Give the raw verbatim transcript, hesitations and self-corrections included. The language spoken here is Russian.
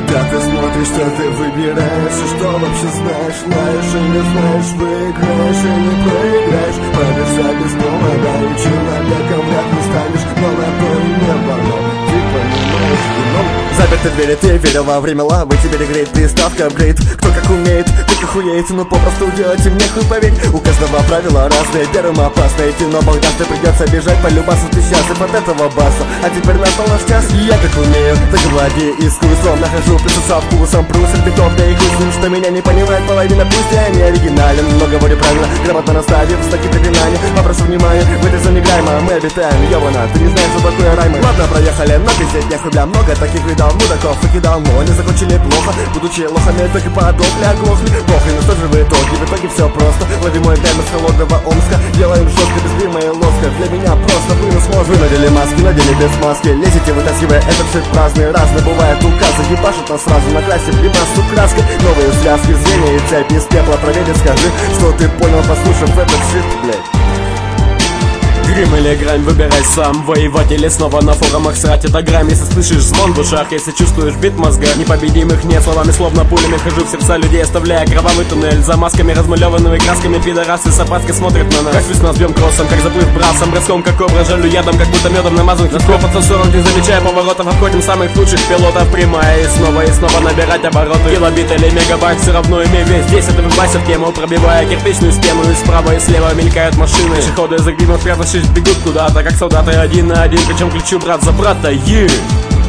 Куда ты смотришь, что ты выбираешь, и что вообще знаешь? Знаешь и не знаешь, выиграешь и не проиграешь. Побежать без повода, и человеком вряд ли станешь, но на то и небо, но ты понимаешь, кино. Заперты двери, ты верил во время лавы, теперь греет приставка апгрейд. Кто как умеет, так охуеет, но попросту делать им нехуй, поверь. У каждого правила разные, первым опасно идти, но Богдан, ты придется бежать по любасу, ты счастлив от этого баса. А теперь настал наш час, я как умею, так владею искусством. Нахожу плюсы со вкусом, прусер битов, да и хуй, что меня не понимает половина, пусть я не оригинален, но говорю правильно, грамотно наставив знаки препинания. Попрошу внимания, в этой зоне грайма мы обитаем, ёбана, ты не знаешь, что такое раймы. Ладно, проехали, но пиздеть нехуй, бля, много таких видов мудаков выкидал, но не закончили плохо. Будучи лохами, так и подохли, оглохли. Похрен, но что же в итоге? В итоге все просто. Лови мой прямо с холодного Омска. Делаем жестко, без грима и лоска. Для меня просто вынос мозг. Вы надели маски, надели без маски. Лезете, вытаскивая этот шит праздный. Разный бывает указы, ебашут нас сразу, накрасив гримасу краской. Новые связки, зрения и цепи из пепла. Проверь, скажи, что ты понял, послушав этот шит, блядь. Грим или грань, выбирай сам. Воевать или снова на форумах срать, это грань. Если слышишь звон в ушах, если чувствуешь бит мозга, непобедимых нет, словами словно пулями хожу в сердца людей, оставляя кровавый туннель. За масками, размалеванными красками, пидорасы с опаской смотрят на нас. Как весна сбьем кроссом, как заплыв брасом, броском, как кобра, жалю ядом, как будто медом намазан. Насколько под сорок, не замечая поворотов, обходим самых лучших пилотов прямая. И снова и снова набирать обороты. Килобит или мегабайт, все равно имей весь десять, выбайся в тему, пробивая кирпичную стену. И справа и слева мелькают машины, пешеходы за гримом спрятавшись бегут куда-то, как солдаты один на один, причем кричу брат за брата, е.